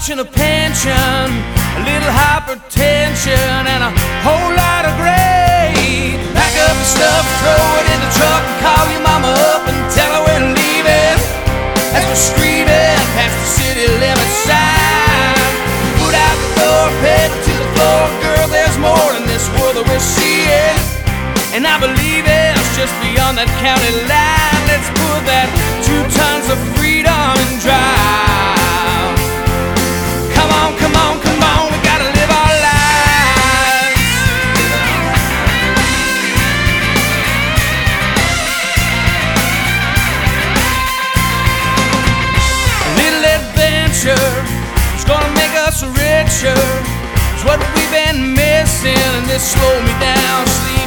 watching a pension, a little hypertension, and a whole lot of gray. Pack up the stuff, throw it in the truck, and call your mama up and tell her we're leaving. As we're screaming past the city limit sign, put out the door, pedal to the floor. Girl, there's more in this world that we're seeing, and I believe it's just beyond that county line. Let's put that 2 tons of freedom in drive. Come on, come on, come on, we gotta live our lives. A little adventure is gonna make us richer. It's what we've been missing, and this slow me down, sleep